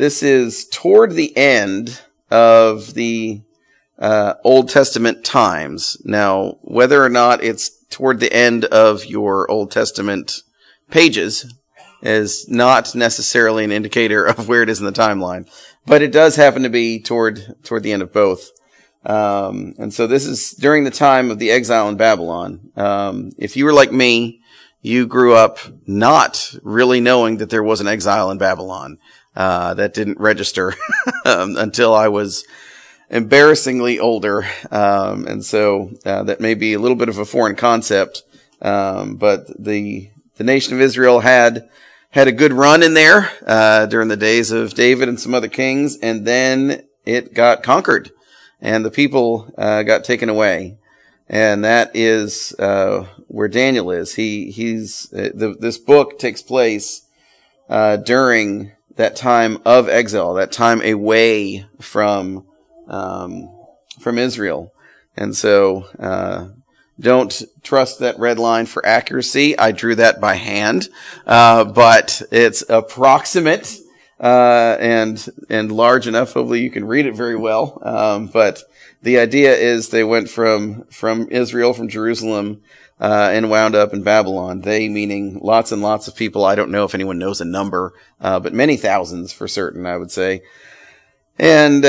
this is toward the end of the Old Testament times. Now, whether or not it's toward the end of your Old Testament pages is not necessarily an indicator of where it is in the timeline, but it does happen to be toward the end of both. And so this is during the time of the exile in Babylon. If you were like me, you grew up not really knowing that there was an exile in Babylon. That didn't register until I was embarrassingly older. And so that may be a little bit of a foreign concept. But the nation of Israel had a good run in there during the days of David and some other kings, and then it got conquered, and the people got taken away. And that is where Daniel is. This book takes place during that time of exile, that time away from Israel. And so don't trust that red line for accuracy. I drew that by hand, but it's approximate and large enough. Hopefully you can read it very well. But the idea is they went from Israel, from Jerusalem, and wound up in Babylon. They meaning lots and lots of people. I don't know if anyone knows a number, but many thousands for certain, I would say. And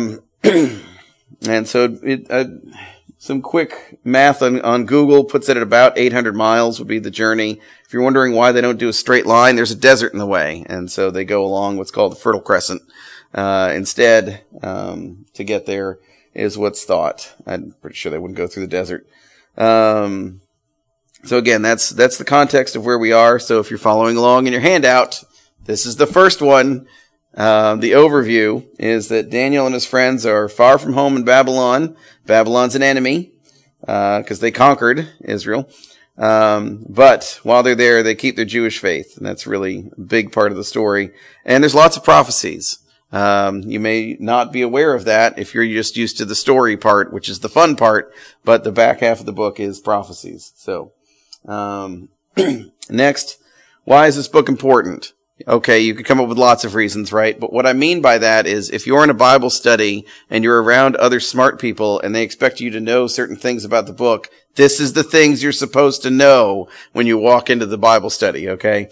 and so some quick math on Google puts it at about 800 miles would be the journey. If you're wondering why they don't do a straight line, there's a desert in the way. And so they go along what's called the Fertile Crescent, instead, to get there is what's thought. I'm pretty sure they wouldn't go through the desert. So again, that's the context of where we are. So if you're following along in your handout, this is the first one. The overview is that Daniel and his friends are far from home in Babylon. Babylon's an enemy, because they conquered Israel. But while they're there, they keep their Jewish faith. And that's really a big part of the story. And there's lots of prophecies. You may not be aware of that if you're just used to the story part, which is the fun part, but the back half of the book is prophecies. So, next, why is this book important? Okay, you could come up with lots of reasons, right? But what I mean by that is if you're in a Bible study and you're around other smart people and they expect you to know certain things about the book, this is the things you're supposed to know when you walk into the Bible study, okay?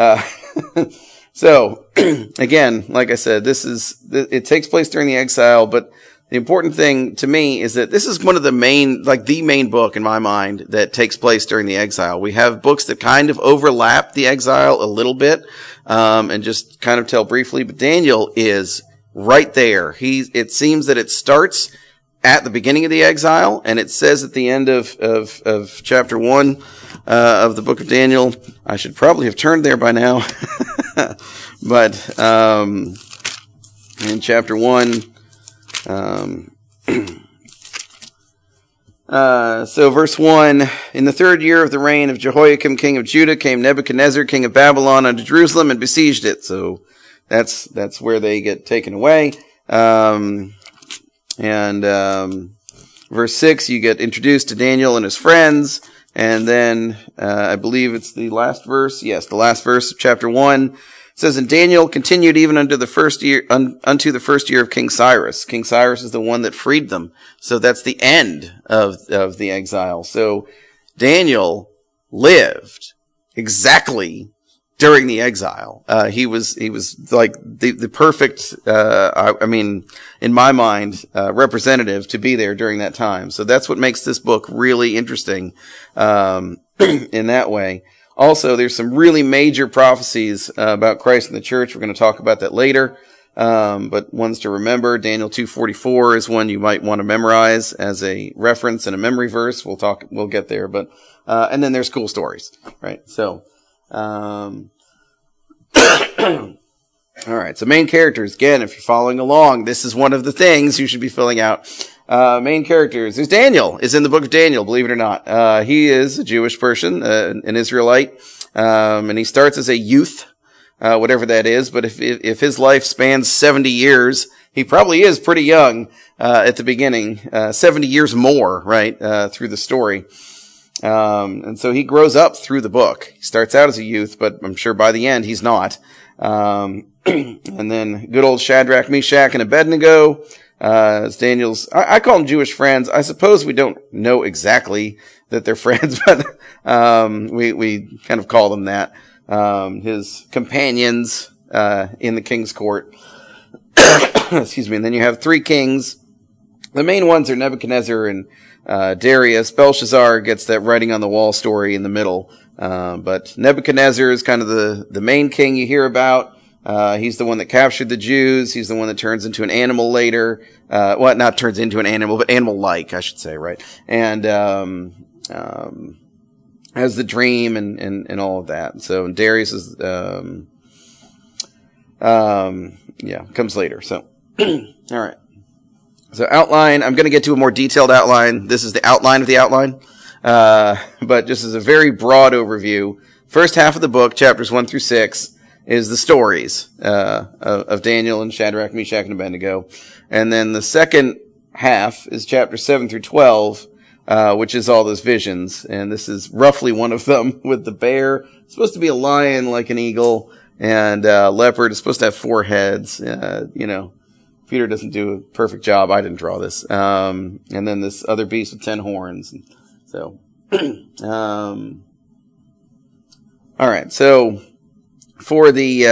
So, again, like I said, it takes place during the exile, but the important thing to me is that this is one of the main book in my mind that takes place during the exile. We have books that kind of overlap the exile a little bit, and just kind of tell briefly, but Daniel is right there. It seems that it starts at the beginning of the exile, and it says at the end of chapter 1, of the book of Daniel. I should probably have turned there by now. But, in chapter 1, so verse 1, in the third year of the reign of Jehoiakim, king of Judah, came Nebuchadnezzar, king of Babylon, unto Jerusalem and besieged it. So that's where they get taken away. Verse 6, you get introduced to Daniel and his friends. And then, I believe it's the last verse. Yes, the last verse of chapter 1. It says, and Daniel continued even unto the first year of King Cyrus. King Cyrus is the one that freed them. So that's the end of the exile. So Daniel lived exactly during the exile. He was like the perfect, in my mind, representative to be there during that time. So that's what makes this book really interesting, in that way. Also, there's some really major prophecies about Christ and the church. We're going to talk about that later. But ones to remember, Daniel 2:44 is one you might want to memorize as a reference and a memory verse. We'll get there. But, and then there's cool stories, right? So, all right. So main characters, again, if you're following along, this is one of the things you should be filling out. Main characters. There's Daniel is in the book of Daniel, believe it or not. He is a Jewish person, an Israelite. And he starts as a youth, whatever that is. But if his life spans 70 years, he probably is pretty young, at the beginning, 70 years more, right, through the story. And so he grows up through the book. He starts out as a youth, but I'm sure by the end he's not. And then good old Shadrach, Meshach, and Abednego, as Daniel's, I call them Jewish friends. I suppose we don't know exactly that they're friends, but, we kind of call them that. His companions, in the king's court. Excuse me. And then you have three kings. The main ones are Nebuchadnezzar and, Darius. Belshazzar gets that writing on the wall story in the middle. But Nebuchadnezzar is kind of the main king you hear about. He's the one that captured the Jews. He's the one that turns into an animal later. Well, not turns into an animal, but animal-like, I should say, right? And, has the dream and all of that. So Darius is, comes later. So, all right. So outline, I'm going to get to a more detailed outline. This is the outline of the outline. But just as a very broad overview, first half of the book, chapters 1 through 6, is the stories, of Daniel and Shadrach, Meshach, and Abednego. And then the second half is chapters 7 through 12, which is all those visions. And this is roughly one of them with the bear. It's supposed to be a lion like an eagle, and, leopard is supposed to have 4 heads. Peter doesn't do a perfect job. I didn't draw this. And then this other beast with 10 horns. So, all right. So for the,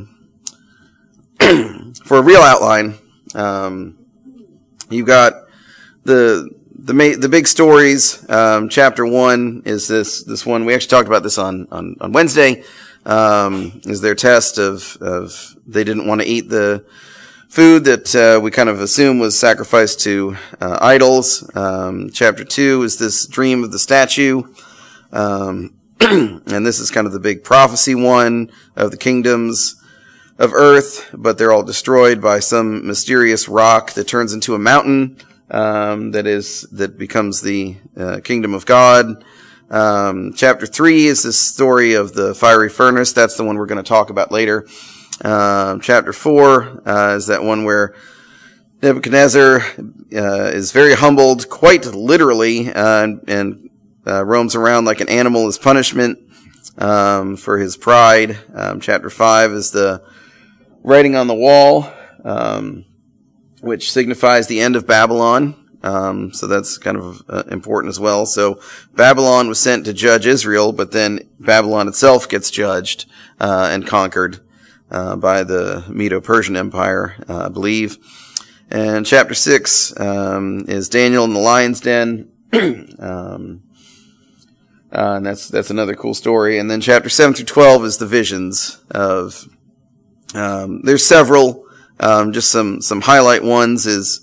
for a real outline, you've got the big stories. Chapter 1 is this one. We actually talked about this on Wednesday. Is their test of they didn't want to eat the food that we kind of assume was sacrificed to idols. Chapter 2 is this dream of the statue. And this is kind of the big prophecy one of the kingdoms of earth, but they're all destroyed by some mysterious rock that turns into a mountain, that becomes the kingdom of God. Chapter 3 is this story of the fiery furnace. That's the one we're going to talk about later. Chapter 4 is that one where Nebuchadnezzar is very humbled, quite literally, and roams around like an animal as punishment for his pride. Chapter 5 is the writing on the wall, which signifies the end of Babylon. So that's kind of important as well. So Babylon was sent to judge Israel, but then Babylon itself gets judged and conquered by the Medo-Persian Empire, I believe. And chapter 6 is Daniel in the lion's den. And that's another cool story. And then chapter 7 through 12 is the visions of, there's several, just some highlight ones is,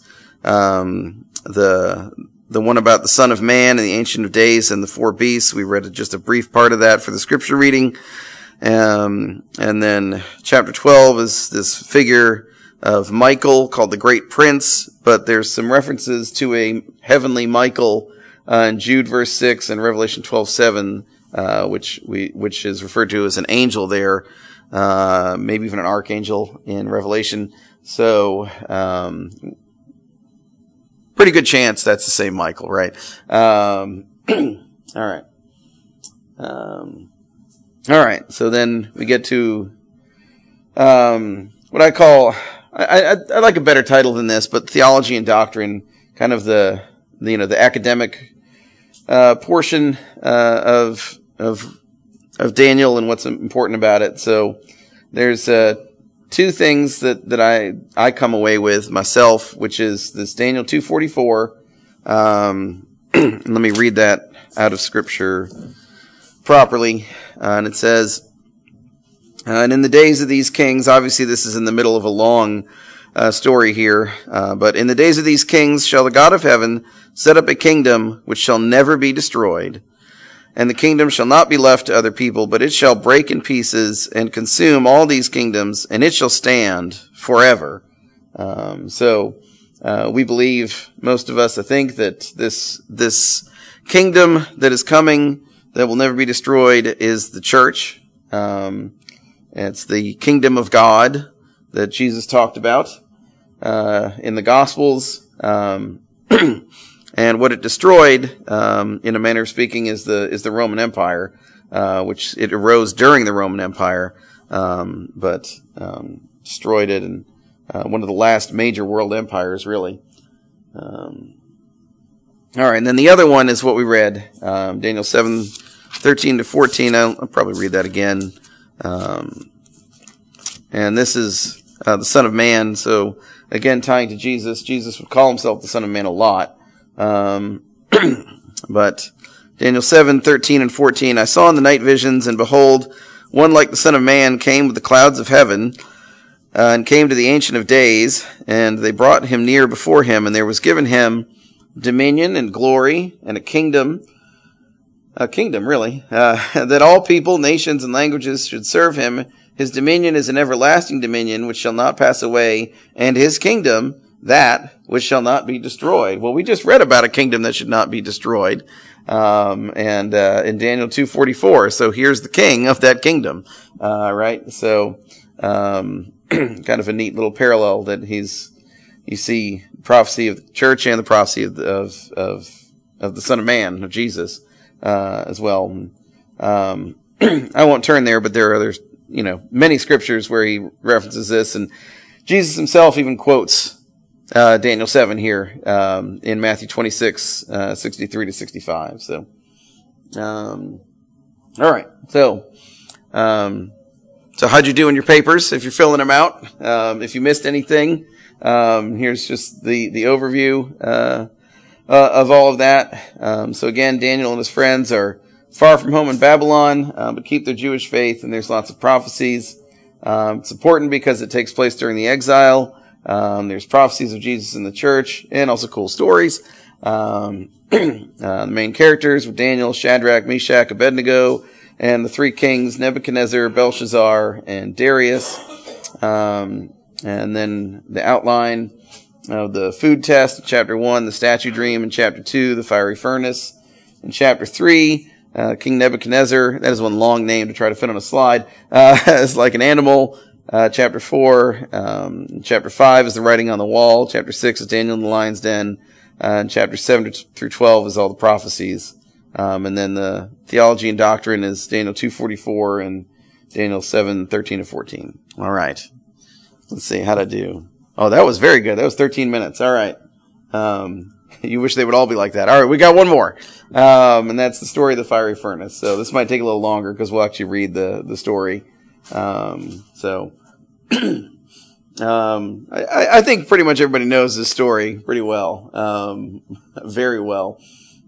the one about the Son of Man and the Ancient of Days and the 4 beasts. We read just a brief part of that for the scripture reading. And then chapter 12 is this figure of Michael called the Great Prince, but there's some references to a heavenly Michael, in Jude verse 6 and Revelation 12:7, which is referred to as an angel there, maybe even an archangel in Revelation. So, pretty good chance that's the same Michael, right? All right. All right. So then we get to, what I call, I like a better title than this, but theology and doctrine, kind of the academic, portion, of Daniel and what's important about it. So there's, 2 things that I come away with myself, which is this Daniel 2:44. Let me read that out of scripture properly. And it says, and in the days of these kings, obviously this is in the middle of a long story here, but in the days of these kings shall the God of heaven set up a kingdom which shall never be destroyed. And the kingdom shall not be left to other people, but it shall break in pieces and consume all these kingdoms, and it shall stand forever. So we believe, most of us, I think, that this kingdom that is coming, that will never be destroyed, is the church. It's the kingdom of God that Jesus talked about in the Gospels. And what it destroyed, in a manner of speaking, is the Roman Empire, which it arose during the Roman Empire. destroyed it, and one of the last major world empires, really. All right, and then the other one is what we read, Daniel 7:13-14. I'll probably read that again. And this is the Son of Man. So again, tying to Jesus. Jesus would call himself the Son of Man a lot. But Daniel 7:13-14. I saw in the night visions, and behold, one like the Son of Man came with the clouds of heaven, and came to the Ancient of Days, and they brought him near before him, and there was given him dominion and glory and a kingdom really, that all people, nations, and languages should serve him. His dominion is an everlasting dominion which shall not pass away, and his kingdom that which shall not be destroyed. Well, we just read about a kingdom that should not be destroyed, and in Daniel 2:44. So here's the king of that kingdom, right? So kind of a neat little parallel that you see prophecy of the church and the prophecy of the Son of Man, of Jesus, as well. I won't turn there, but there are others, many scriptures where he references this, and Jesus himself even quotes Daniel 7 here in Matthew 26:63-65. So, all right. So how'd you do in your papers? If you're filling them out, if you missed anything, here's just the overview of all of that. So again, Daniel and his friends are far from home in Babylon, but keep their Jewish faith, and there's lots of prophecies. It's important because it takes place during the exile. There's prophecies of Jesus in the church, and also cool stories. The main characters were Daniel, Shadrach, Meshach, Abednego, and the three kings, Nebuchadnezzar, Belshazzar, and Darius. And then the outline of the food test in chapter 1, the statue dream in chapter 2, the fiery furnace in chapter 3, King Nebuchadnezzar, that is one long name to try to fit on a slide, is like an animal. Chapter 4, chapter 5 is the writing on the wall, chapter 6 is Daniel in the lion's den, and chapter 7-12 is all the prophecies. And then the theology and doctrine is Daniel 2:44 and Daniel 7:13-14. All right. Let's see, how'd I do? Oh, that was very good. That was 13 minutes. All right. You wish they would all be like that. All right, we got one more. And that's the story of the fiery furnace. So this might take a little longer because we'll actually read the story. I think pretty much everybody knows this story pretty well. Very well.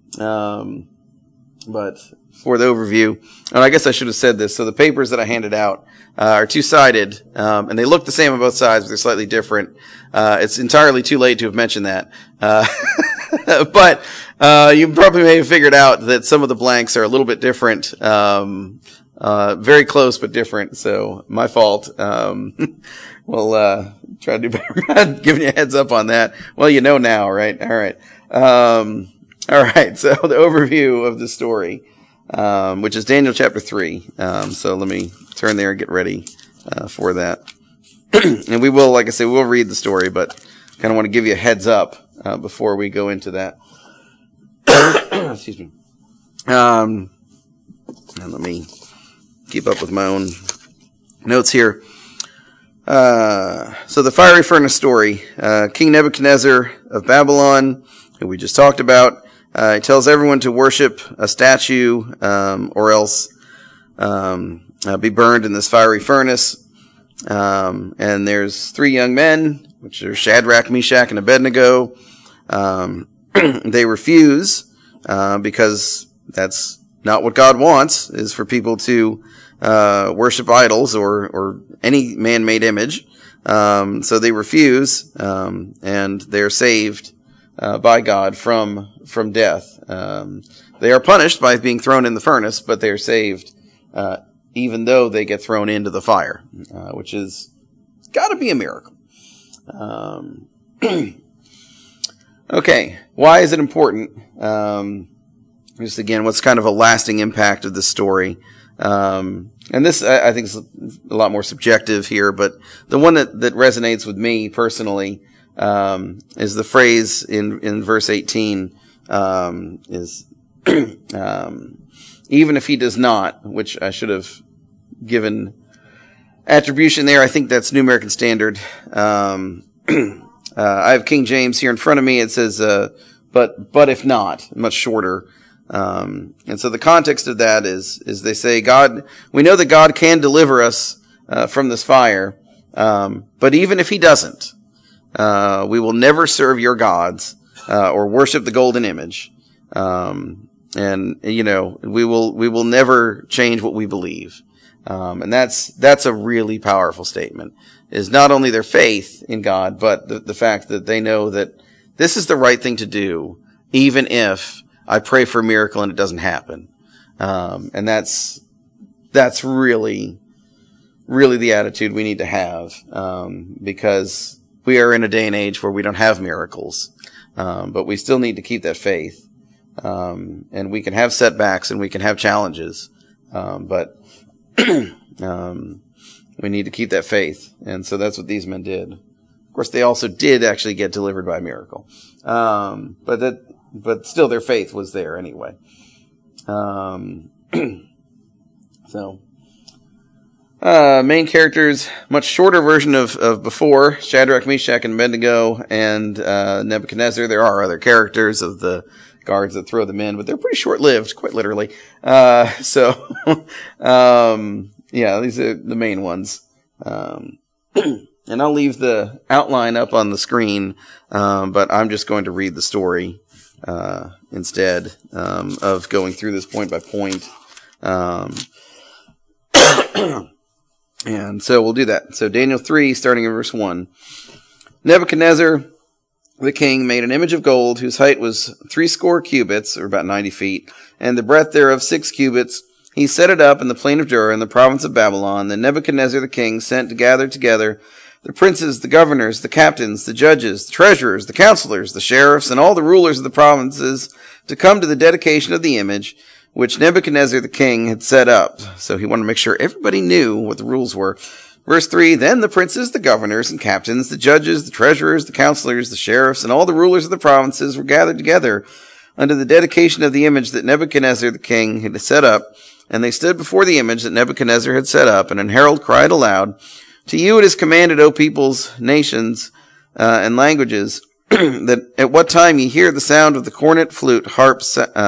But for the overview, and I guess I should have said this. So the papers that I handed out are two-sided, and they look the same on both sides, but they're slightly different. It's entirely too late to have mentioned that. But you probably may have figured out that some of the blanks are a little bit different, very close but different. So my fault. We'll try to do better about giving you a heads up on that. Well, you know now, right? All right. All right. So the overview of the story, which is Daniel chapter 3. So let me turn there and get ready for that. And we will, like I said, we'll read the story, but kind of want to give you a heads up before we go into that. Excuse me. And let me keep up with my own notes here. So the fiery furnace story. King Nebuchadnezzar of Babylon, who we just talked about, he tells everyone to worship a statue or else be burned in this fiery furnace. And there's three young men, which are Shadrach, Meshach, and Abednego. They refuse because that's not what God wants, is for people to worship idols or any man-made image. So they refuse, and they're saved by God from death. They are punished by being thrown in the furnace, but they are saved even though they get thrown into the fire, which is got to be a miracle. Okay, why is it important? Just again, what's kind of a lasting impact of this story? And this, I think, is a lot more subjective here, but the one that resonates with me personally is the phrase in verse 18, is even if he does not, which I should have given attribution there. I think that's New American Standard. I have King James here in front of me. It says, but if not, much shorter. And so the context of that is they say, God, we know that God can deliver us from this fire, but even if he doesn't, we will never serve your gods or worship the golden image. And we will never change what we believe. And that's a really powerful statement, is not only their faith in God, but the fact that they know that this is the right thing to do, even if I pray for a miracle and it doesn't happen. And that's really, really the attitude we need to have, because we are in a day and age where we don't have miracles. But we still need to keep that faith. And we can have setbacks and we can have challenges. But we need to keep that faith. And so that's what these men did. Of course, they also did actually get delivered by a miracle. But still their faith was there anyway. Main characters, much shorter version of before, Shadrach, Meshach, and Abednego, and Nebuchadnezzar. There are other characters of the guards that throw them in, but they're pretty short-lived, quite literally. These are the main ones. And I'll leave the outline up on the screen, but I'm just going to read the story instead of going through this point by point. And so we'll do that. So Daniel 3, starting in verse 1. Nebuchadnezzar, the king, made an image of gold whose height was 70 cubits, or about 90 feet, and the breadth thereof 6 cubits. He set it up in the plain of Dura in the province of Babylon. Then Nebuchadnezzar the king sent to gather together the princes, the governors, the captains, the judges, the treasurers, the counselors, the sheriffs, and all the rulers of the provinces to come to the dedication of the image which Nebuchadnezzar the king had set up. So he wanted to make sure everybody knew what the rules were. Verse 3, Then the princes, the governors, and captains, the judges, the treasurers, the counselors, the sheriffs, and all the rulers of the provinces were gathered together unto the dedication of the image that Nebuchadnezzar the king had set up. And they stood before the image that Nebuchadnezzar had set up, and an herald cried aloud, To you it is commanded, O peoples, nations, and languages, that at what time ye hear the sound of the cornet, flute, harp,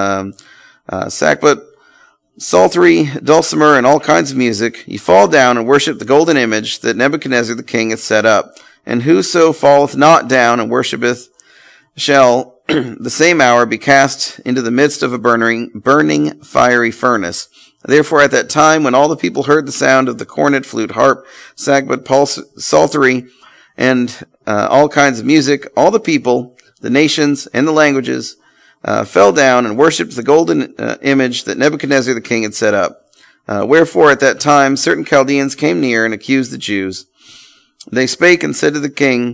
sackbut, psaltery, dulcimer, and all kinds of music, ye fall down and worship the golden image that Nebuchadnezzar the king hath set up. And whoso falleth not down and worshipeth shall the same hour be cast into the midst of a burning fiery furnace. Therefore at that time, when all the people heard the sound of the cornet, flute, harp, sackbut, psaltery, and all kinds of music, all the people, the nations, and the languages fell down and worshipped the golden image that Nebuchadnezzar the king had set up. Wherefore at that time certain Chaldeans came near and accused the Jews. They spake and said to the king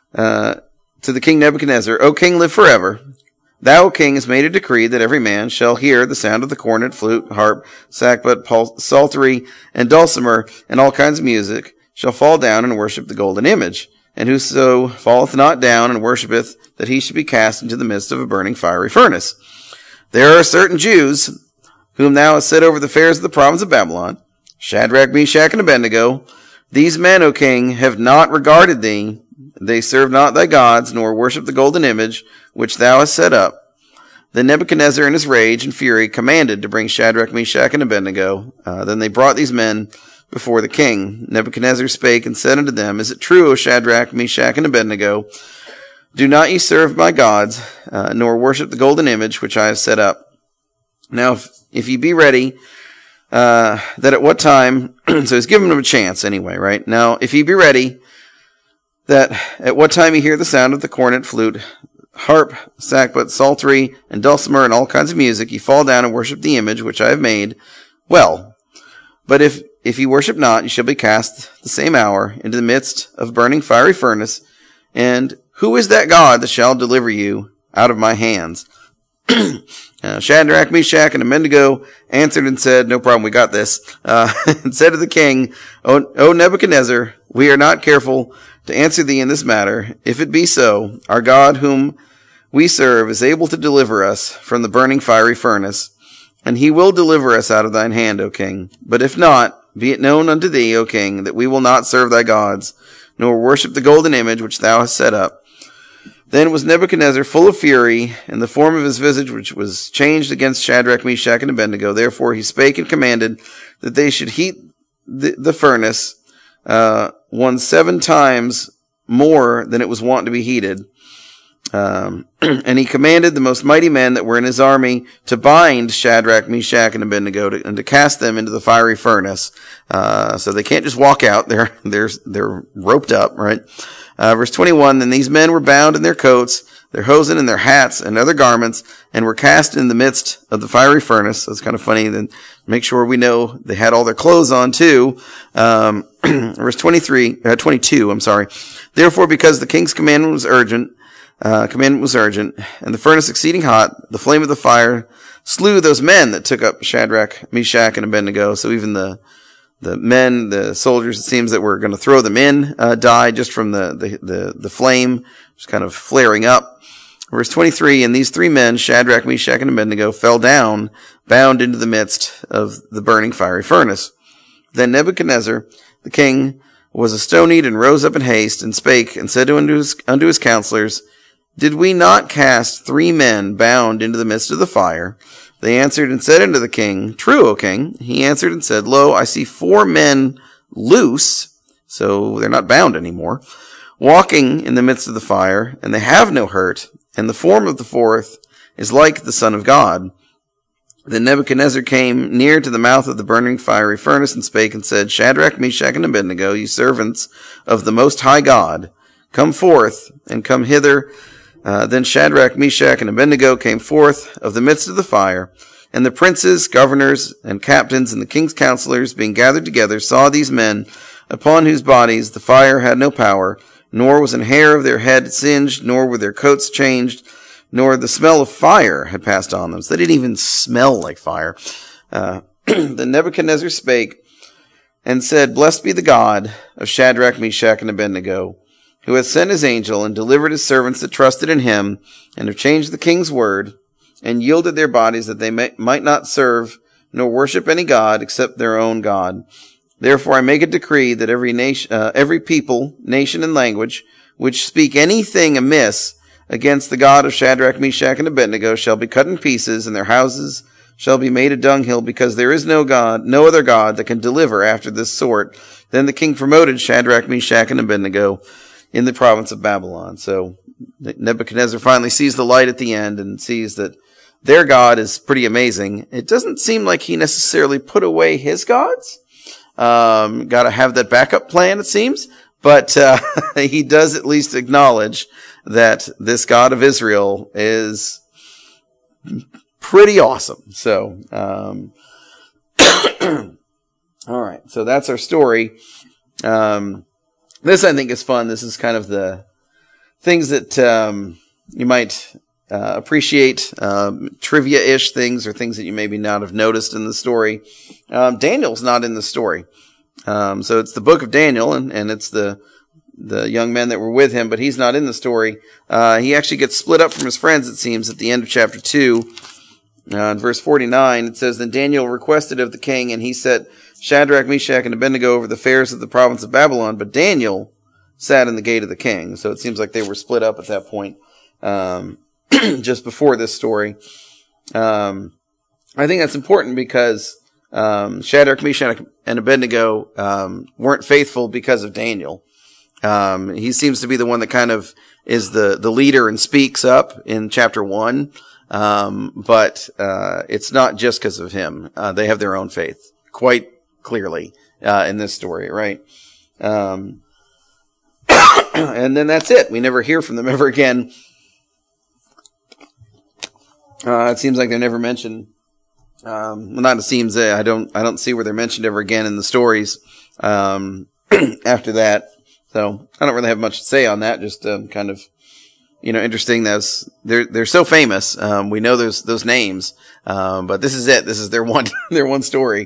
Nebuchadnezzar, O king, live forever. Thou, O king, hast made a decree that every man shall hear the sound of the cornet, flute, harp, sackbut, psaltery, and dulcimer, and all kinds of music, shall fall down and worship the golden image. And whoso falleth not down and worshipeth, that he should be cast into the midst of a burning fiery furnace. There are certain Jews, whom thou hast set over the affairs of the province of Babylon, Shadrach, Meshach, and Abednego. These men, O king, have not regarded thee. They serve not thy gods, nor worship the golden image which thou hast set up. Then Nebuchadnezzar in his rage and fury commanded to bring Shadrach, Meshach, and Abednego. Then they brought these men before the king. Nebuchadnezzar spake and said unto them, Is it true, O Shadrach, Meshach, and Abednego? Do not ye serve my gods, nor worship the golden image which I have set up. Now, if ye be ready, that at what time, so he's giving them a chance anyway, right? Now, if ye be ready, that at what time ye hear the sound of the cornet, flute, harp, sackbut, psaltery, and dulcimer, and all kinds of music, ye fall down and worship the image which I have made. Well, but if ye worship not, ye shall be cast the same hour into the midst of burning fiery furnace. And who is that God that shall deliver you out of my hands? Shadrach, Meshach, and Abednego answered and said, No problem, we got this. And said to the king, O Nebuchadnezzar, we are not careful to answer thee in this matter. If it be so, our God whom we serve is able to deliver us from the burning fiery furnace, and he will deliver us out of thine hand, O king. But if not, be it known unto thee, O king, that we will not serve thy gods, nor worship the golden image which thou hast set up. Then was Nebuchadnezzar full of fury, and the form of his visage which was changed against Shadrach, Meshach, and Abednego. Therefore he spake and commanded that they should heat the furnace 7 times more than it was wont to be heated. And he commanded the most mighty men that were in his army to bind Shadrach, Meshach, and Abednego and to cast them into the fiery furnace. So they can't just walk out. They're roped up, right? Verse 21, then these men were bound in their coats, their hosen, and their hats, and other garments, and were cast in the midst of the fiery furnace. So it's kind of funny. Then make sure we know they had all their clothes on too. Verse 22, Therefore, because the king's commandment was urgent, and the furnace exceeding hot, the flame of the fire slew those men that took up Shadrach, Meshach, and Abednego. So even the men, the soldiers, it seems that were going to throw them in, died just from the flame just kind of flaring up. Verse 23, and these 3 men, Shadrach, Meshach, and Abednego, fell down, bound into the midst of the burning fiery furnace. Then Nebuchadnezzar, the king, was astonied and rose up in haste and spake and said unto his counselors, Did we not cast 3 men bound into the midst of the fire? They answered and said unto the king, True, O king. He answered and said, Lo, I see 4 men loose, so they're not bound anymore, walking in the midst of the fire, and they have no hurt, and the form of the 4th is like the Son of God. Then Nebuchadnezzar came near to the mouth of the burning fiery furnace and spake and said, Shadrach, Meshach, and Abednego, ye servants of the Most High God, come forth and come hither. Then Shadrach, Meshach, and Abednego came forth of the midst of the fire, and the princes, governors, and captains, and the king's counselors, being gathered together, saw these men, upon whose bodies the fire had no power, nor was an hair of their head singed, nor were their coats changed, nor the smell of fire had passed on them. So they didn't even smell like fire. Then Nebuchadnezzar spake and said, Blessed be the God of Shadrach, Meshach, and Abednego, who hath sent his angel and delivered his servants that trusted in him, and have changed the king's word, and yielded their bodies that they might not serve nor worship any god except their own God. Therefore I make a decree that every people, nation, and language which speak anything amiss against the God of Shadrach, Meshach, and Abednego shall be cut in pieces, and their houses shall be made a dunghill, because there is no God, no other God that can deliver after this sort. Then the king promoted Shadrach, Meshach, and Abednego in the province of Babylon. So Nebuchadnezzar finally sees the light at the end and sees that their God is pretty amazing. It doesn't seem like he necessarily put away his gods. Got to have that backup plan, it seems. But he does at least acknowledge that this God of Israel is pretty awesome. So, all right. So that's our story. This, I think, is fun. This is kind of the things that you might appreciate, trivia-ish things, or things that you maybe not have noticed in the story. Daniel's not in the story. So it's the book of Daniel, and it's the young men that were with him, but he's not in the story. He actually gets split up from his friends, it seems, at the end of chapter 2. In verse 49, it says, Then Daniel requested of the king, and he set Shadrach, Meshach, and Abednego over the fairs of the province of Babylon, but Daniel sat in the gate of the king. So it seems like they were split up at that point, just before this story. I think that's important because Shadrach, Meshach, and Abednego weren't faithful because of Daniel. He seems to be the one that kind of is the leader and speaks up in chapter 1. But it's not just because of him. They have their own faith, quite clearly, in this story, right? And then that's it. We never hear from them ever again. It seems like they're never mentioned. Well, not it seems. I don't see where they're mentioned ever again in the stories, after that. So I don't really have much to say on that. Just, kind of, interesting. They're so famous. We know those names. But this is it. This is their one story.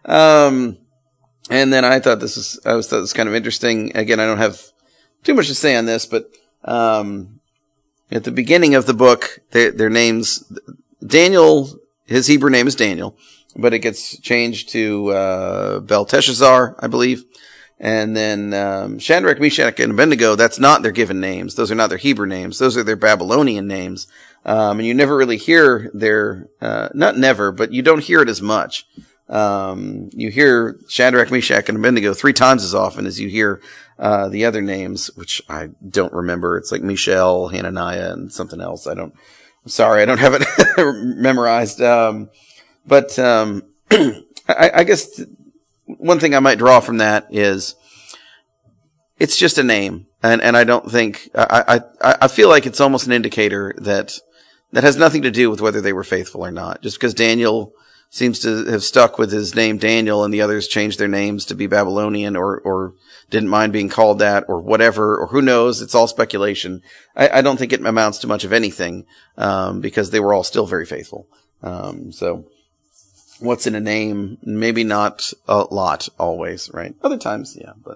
And then I thought this was kind of interesting. Again, I don't have too much to say on this, but, at the beginning of the book, their names, Daniel, his Hebrew name is Daniel. but it gets changed to Belteshazzar, I believe. And then Shadrach, Meshach, and Abednego, that's not their given names. Those are not their Hebrew names. Those are their Babylonian names. And you never really hear their, not never, but you don't hear it as much. You hear Shadrach, Meshach, and Abednego 3 times as often as you hear the other names, which I don't remember. It's like Mishael, Hananiah, and something else. I'm sorry, I don't have it memorized. But I guess one thing I might draw from that is it's just a name. And I don't think, I feel like it's almost an indicator that has nothing to do with whether they were faithful or not. Just because Daniel seems to have stuck with his name Daniel and the others changed their names to be Babylonian or didn't mind being called that or whatever, or who knows, it's all speculation. I don't think it amounts to much of anything, because they were all still very faithful. So what's in a name? Maybe not a lot always, right? Other times, yeah, but,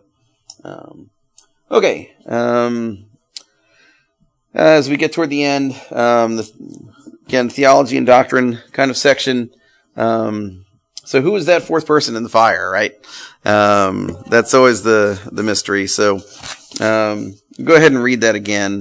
okay. As we get toward the end, again, theology and doctrine kind of section. So who is that fourth person in the fire, right? That's always the mystery. So, go ahead and read that again.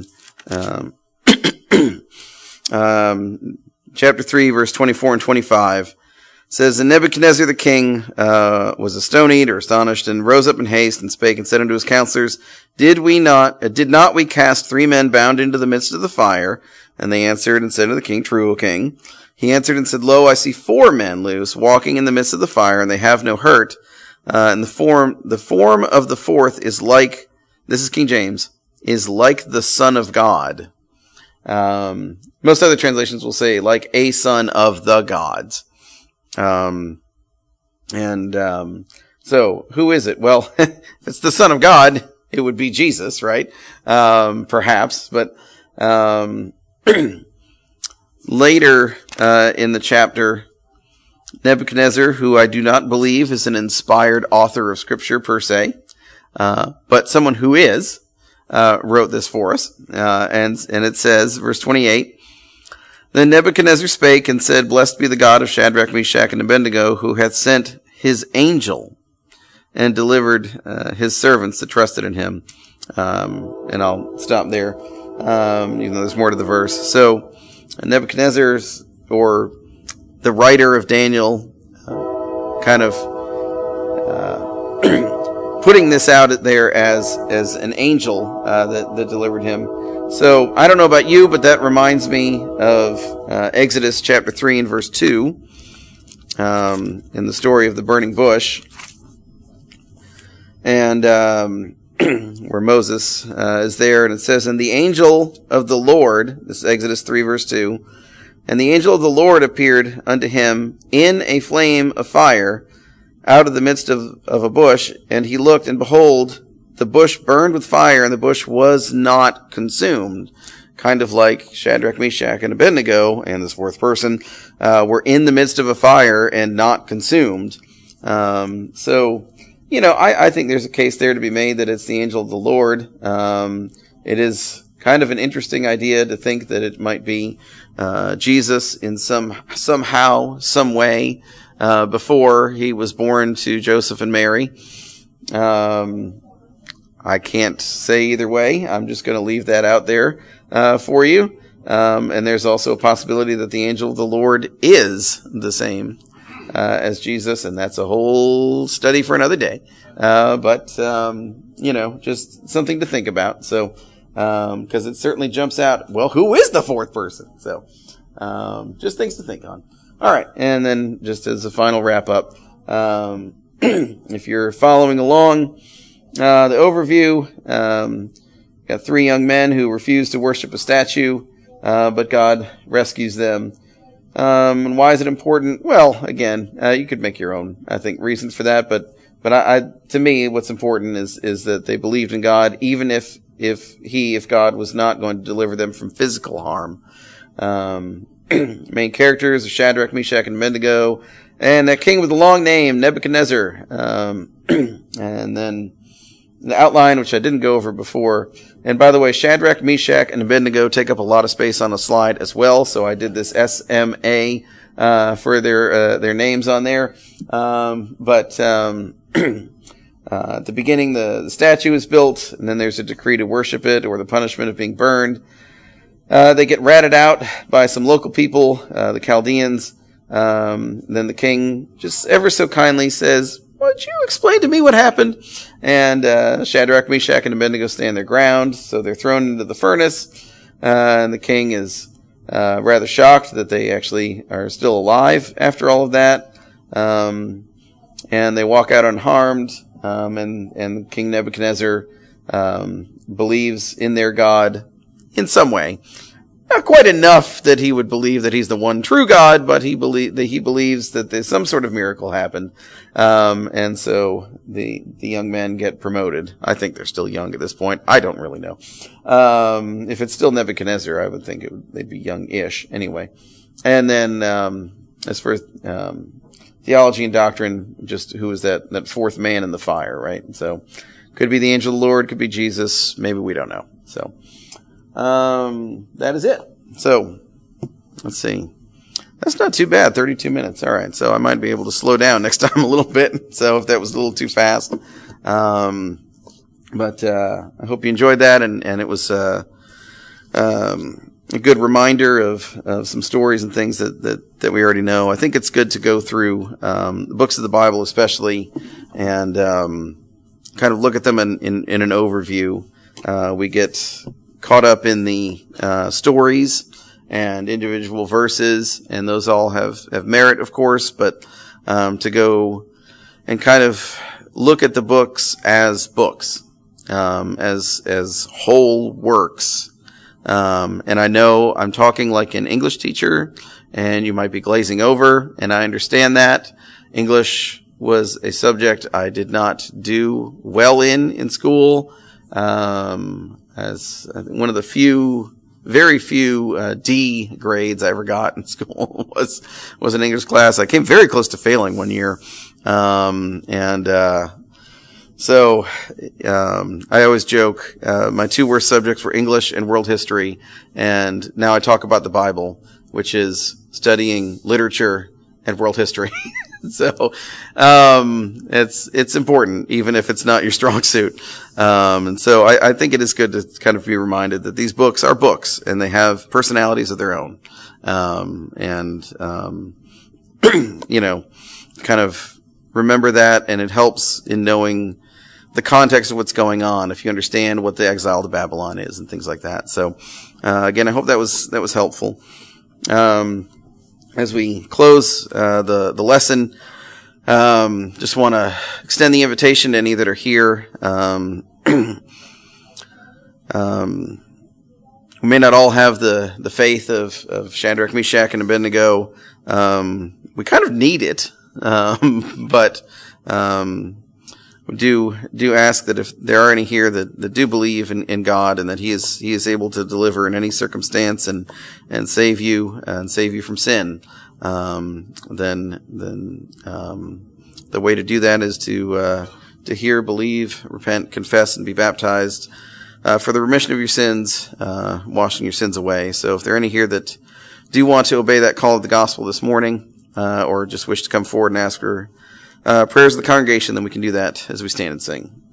Chapter 3, verse 24 and 25 says, And Nebuchadnezzar the king, was astonied or astonished and rose up in haste and spake and said unto his counselors, Did not we cast 3 men bound into the midst of the fire? And they answered and said unto the king, True, O king. He answered and said, Lo, I see 4 men loose, walking in the midst of the fire, and they have no hurt. And the form of the fourth is like, this is King James, is like the Son of God. Most other translations will say, like a son of the gods. So who is it? Well, if it's the Son of God, it would be Jesus, right? Perhaps, but, later, in the chapter, Nebuchadnezzar, who I do not believe is an inspired author of scripture per se, but someone who is, wrote this for us. And it says, verse 28, Then Nebuchadnezzar spake and said, Blessed be the God of Shadrach, Meshach, and Abednego, who hath sent his angel and delivered his servants that trusted in him. And I'll stop there, even though there's more to the verse. So, Nebuchadnezzar, or the writer of Daniel, kind of putting this out there as an angel that delivered him. So I don't know about you, but that reminds me of Exodus chapter 3 and verse 2, in the story of the burning bush, and where Moses is there, and it says, And the angel of the Lord, this is Exodus 3 verse 2, And the angel of the Lord appeared unto him in a flame of fire out of the midst of a bush, and he looked, and behold, the bush burned with fire, and the bush was not consumed. Kind of like Shadrach, Meshach, and Abednego, and this fourth person, were in the midst of a fire and not consumed. So, I think there's a case there to be made that it's the angel of the Lord. It is kind of an interesting idea to think that it might be Jesus in somehow, some way, before he was born to Joseph and Mary. I can't say either way. I'm just going to leave that out there for you. And there's also a possibility that the angel of the Lord is the same as Jesus, and that's a whole study for another day. But just something to think about. So, because it certainly jumps out, well, who is the fourth person? So, just things to think on. All right. And then just as a final wrap up, if you're following along, the overview, got 3 young men who refuse to worship a statue, but God rescues them. And why is it important? Well, again, you could make your own, I think, reasons for that, but to me, what's important is that they believed in God, even if God was not going to deliver them from physical harm. Main characters are Shadrach, Meshach, and Abednego, and that king with the long name, Nebuchadnezzar. And then the outline, which I didn't go over before. And by the way, Shadrach, Meshach, and Abednego take up a lot of space on the slide as well. So I did this SMA for their names on there. But at the beginning, the statue is built, and then there's a decree to worship it, or the punishment of being burned. They get ratted out by some local people, the Chaldeans. Then the king just ever so kindly says, "Would you explain to me what happened?" And Shadrach, Meshach, and Abednego stand their ground, so they're thrown into the furnace. And the king is rather shocked that they actually are still alive after all of that. And they walk out unharmed. And King Nebuchadnezzar believes in their God in some way. Not quite enough that he would believe that he's the one true God, but he believes that there's some sort of miracle happened. And so the young men get promoted. I think they're still young at this point. I don't really know. If it's still Nebuchadnezzar, I would think they'd be young-ish anyway. And then, as for, theology and doctrine, just who is that fourth man in the fire, right? So, could be the angel of the Lord, could be Jesus, maybe we don't know. So, that is it. So, let's see. That's not too bad, 32 minutes. All right, so I might be able to slow down next time a little bit, so if that was a little too fast. But I hope you enjoyed that, and it was a good reminder of some stories and things that we already know. I think it's good to go through the books of the Bible especially, and kind of look at them in an overview. We get caught up in the stories and individual verses, and those all have merit, of course, but to go and kind of look at the books, as whole works. And I know I'm talking like an English teacher, and you might be glazing over, and I understand that. English was a subject I did not do well in school. As one of the very few D grades I ever got in school was an English class. I came very close to failing one year. So I always joke, my two worst subjects were English and world history, and now I talk about the Bible, which is studying literature and world history. So, it's important, even if it's not your strong suit. And so I think it is good to kind of be reminded that these books are books, and they have personalities of their own. Kind of remember that, and it helps in knowing the context of what's going on, if you understand what the exile to Babylon is and things like that. So, again, I hope that was helpful. As we close, the lesson, just want to extend the invitation to any that are here. We may not all have the faith of Shadrach, Meshach, and Abednego. We kind of need it. But we do ask that if there are any here that do believe in God, and that He is able to deliver in any circumstance and save you from sin, then the way to do that is to hear, believe, repent, confess, and be baptized for the remission of your sins, washing your sins away. So if there are any here that do want to obey that call of the gospel this morning, or just wish to come forward and ask for prayers of the congregation, then we can do that as we stand and sing.